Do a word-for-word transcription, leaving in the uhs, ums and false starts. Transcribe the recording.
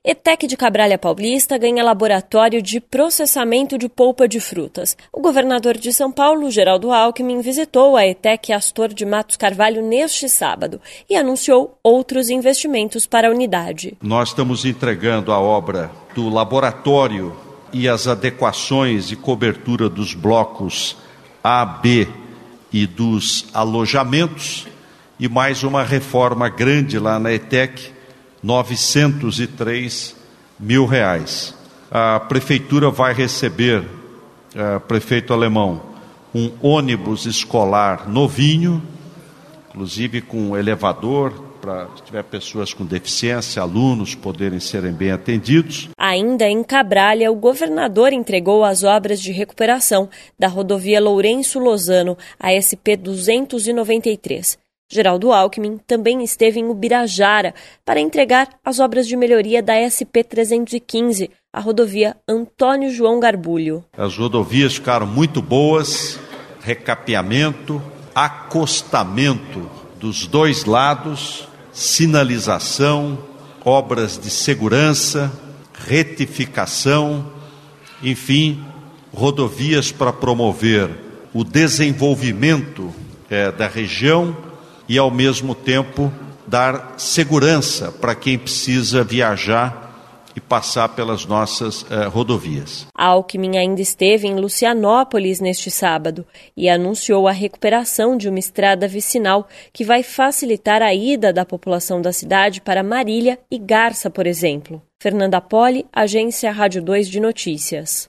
E T E C de Cabralha Paulista ganha laboratório de processamento de polpa de frutas. O governador de São Paulo, Geraldo Alckmin, visitou a E T E C Astor de Matos Carvalho neste sábado e anunciou outros investimentos para a unidade. Nós estamos entregando a obra do laboratório e as adequações e cobertura dos blocos A, B e dos alojamentos e mais uma reforma grande lá na E T E C, novecentos e três mil reais. A prefeitura vai receber, uh, prefeito Alemão, um ônibus escolar novinho, inclusive com elevador, para se tiver pessoas com deficiência, alunos poderem serem bem atendidos. Ainda em Cabralha, o governador entregou as obras de recuperação da rodovia Lourenço Lozano, a S P duzentos e noventa e três. Geraldo Alckmin também esteve em Ubirajara para entregar as obras de melhoria da S P trezentos e quinze, a rodovia Antônio João Garbulho. As rodovias ficaram muito boas, recapeamento, acostamento dos dois lados, sinalização, obras de segurança, retificação, enfim, rodovias para promover o desenvolvimento é, da região e, ao mesmo tempo, dar segurança para quem precisa viajar e passar pelas nossas eh, rodovias. Alckmin ainda esteve em Lucianópolis neste sábado e anunciou a recuperação de uma estrada vicinal que vai facilitar a ida da população da cidade para Marília e Garça, por exemplo. Fernanda Poli, Agência Rádio dois de Notícias.